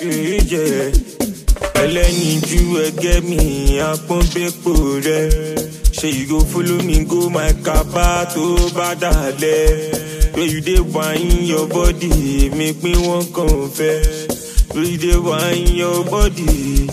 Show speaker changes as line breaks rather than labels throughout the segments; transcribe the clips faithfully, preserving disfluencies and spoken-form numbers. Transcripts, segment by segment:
you, yeah. Ẹlẹ́yinjú ẹgẹ́ mi, àpọ́nbẹ́pọ̀ rẹ̀. Ṣé you go follow me go my kaba tó bá dalẹ̀? Where you dey wine your body, make me wan confess. Where you dey wine your body,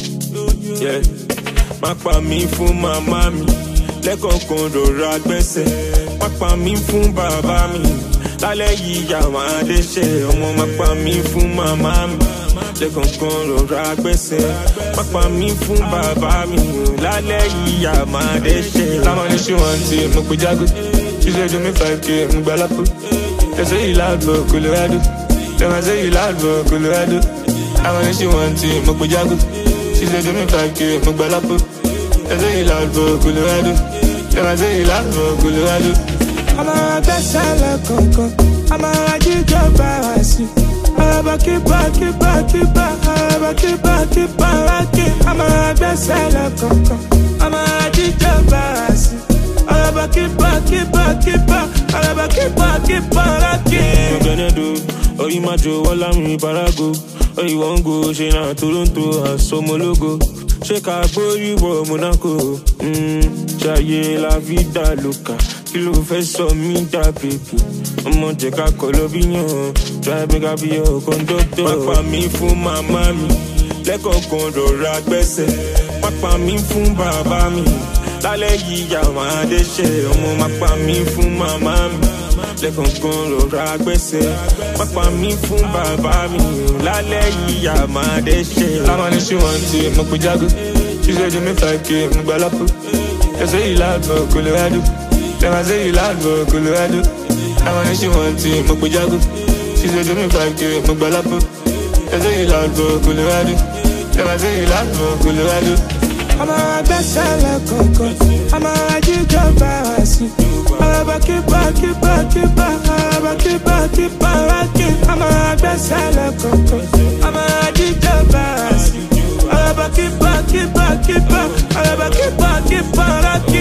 yeah. Má pa mí fún màmá mi, lẹ́kọ̀ọ̀kan rọra gbẹ́sẹ̀. Má pa mí fún bàbá mi, lálẹ́ yìí yà máa dẹ́ṣẹ̀. Ọmọ má pa mí fún màmá mi, lẹ́kọ̀ọ̀kan rọra gbẹ́sẹ̀. Má pa mí fún bàbá mi, lálẹ́ yìí yà máa dẹ́ṣẹ̀.
Táwọn ní ṣé wọ́n ti mo pe jágó. She said do me five K, mo gba lápò. They say you loud for Colorado. Them I say you loud for Colorado. Táwọn ní ṣé wọ́n ti mo pe jágó. She said do me five K, mo gba lápò. They say you loud for Colorado. Them I say you loud for Colorado.
I'm a best seller, Coco. I'm a jíjọ bára sí. Araba kípa kípa kípa. Araba kípa kípa rákì. I'm a best seller, Coco. I'm a jíjọ bára sí. Araba kípa kípa kípa. Araba kípa kípa rákì.
You gonna do? Oh, you might do all I'm Barago. Oh, you won't go, she na Toronto, a somologo. She ka boy, you Monaco. Hmm, Jaye la vida loca. Kilo fẹ́ sọ mí dà baby. Ọmọ jẹ́ ká kọ́ lọ́bíyàn. Try make I be your conductor. Má pa mí fún màmá mi, lẹ́kọ̀ọ̀kan rọra gbẹ́sẹ̀. Má pa mí fún bàbá mi, lálẹ́ yìí yà máa dẹ́ṣẹ̀. Ọmọ má pa mí fún màmá mi, lẹ́kọ̀ọ̀kan rọra gbẹ́sẹ̀. Má pa mí fún bàbá mi, lálẹ́ yìí yà máa dẹ́ṣẹ̀.
Táwọn ní ṣé wọ́n ti mo pe jágó. She said do me five K, mo gba lápò. They say you loud for Colorado. Them I say you loud for Colorado. Táwọn ní ṣé wọ́n ti mo pe jágó. She said do me five K, mo gba lápò. They say you loud for Colorado. Them I say you loud for Colorado.
I'm a best seller, Coco. I'm a jíjọ bára sí. Araba kípa kípa kípa. Araba kípa kípa rákì. I'm a best seller, Coco. I'm a jíjọ bára sí. Araba kípa kípa kípa. Araba kípa kípa rákì.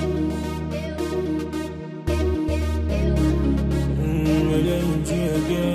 Mm, ẹlẹ́yinjú ẹgẹ́.